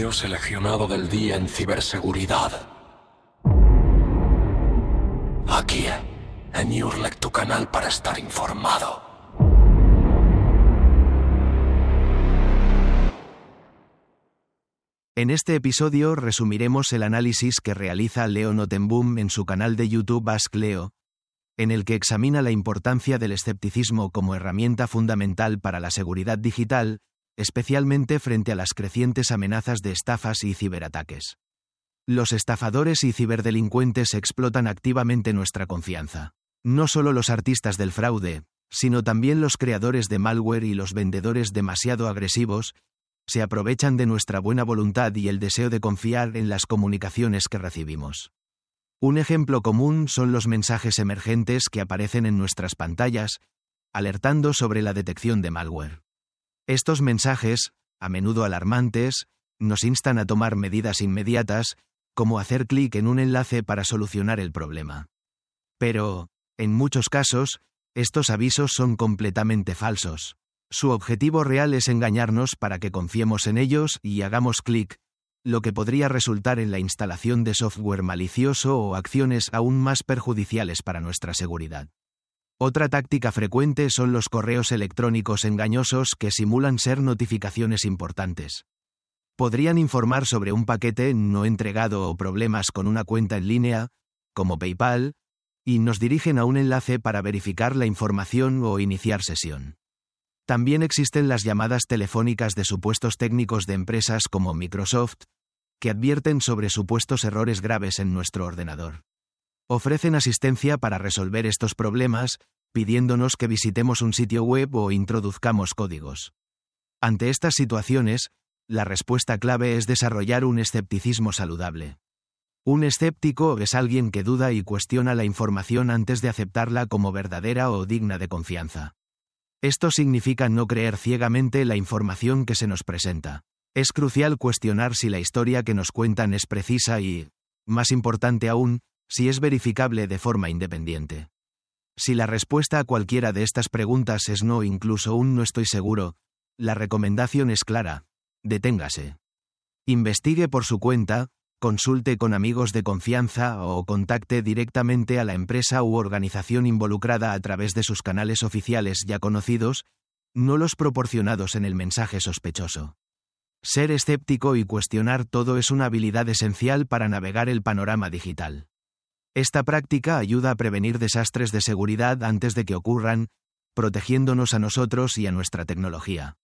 video seleccionado del día en ciberseguridad. Aquí, en Urlec, tu canal para estar informado. En este episodio resumiremos el análisis que realiza Leo Notenboom en su canal de YouTube Ask Leo, en el que examina la importancia del escepticismo como herramienta fundamental para la seguridad digital, especialmente frente a las crecientes amenazas de estafas y ciberataques. Los estafadores y ciberdelincuentes explotan activamente nuestra confianza. No solo los artistas del fraude, sino también los creadores de malware y los vendedores demasiado agresivos, se aprovechan de nuestra buena voluntad y el deseo de confiar en las comunicaciones que recibimos. Un ejemplo común son los mensajes emergentes que aparecen en nuestras pantallas, alertando sobre la detección de malware. Estos mensajes, a menudo alarmantes, nos instan a tomar medidas inmediatas, como hacer clic en un enlace para solucionar el problema. Pero, en muchos casos, estos avisos son completamente falsos. Su objetivo real es engañarnos para que confiemos en ellos y hagamos clic, lo que podría resultar en la instalación de software malicioso o acciones aún más perjudiciales para nuestra seguridad. Otra táctica frecuente son los correos electrónicos engañosos que simulan ser notificaciones importantes. Podrían informar sobre un paquete no entregado o problemas con una cuenta en línea, como PayPal, y nos dirigen a un enlace para verificar la información o iniciar sesión. También existen las llamadas telefónicas de supuestos técnicos de empresas como Microsoft, que advierten sobre supuestos errores graves en nuestro ordenador. Ofrecen asistencia para resolver estos problemas, pidiéndonos que visitemos un sitio web o introduzcamos códigos. Ante estas situaciones, la respuesta clave es desarrollar un escepticismo saludable. Un escéptico es alguien que duda y cuestiona la información antes de aceptarla como verdadera o digna de confianza. Esto significa no creer ciegamente la información que se nos presenta. Es crucial cuestionar si la historia que nos cuentan es precisa y, más importante aún, si es verificable de forma independiente. Si la respuesta a cualquiera de estas preguntas es no, incluso un no estoy seguro, la recomendación es clara: deténgase. Investigue por su cuenta, consulte con amigos de confianza o contacte directamente a la empresa u organización involucrada a través de sus canales oficiales ya conocidos, no los proporcionados en el mensaje sospechoso. Ser escéptico y cuestionar todo es una habilidad esencial para navegar el panorama digital. Esta práctica ayuda a prevenir desastres de seguridad antes de que ocurran, protegiéndonos a nosotros y a nuestra tecnología.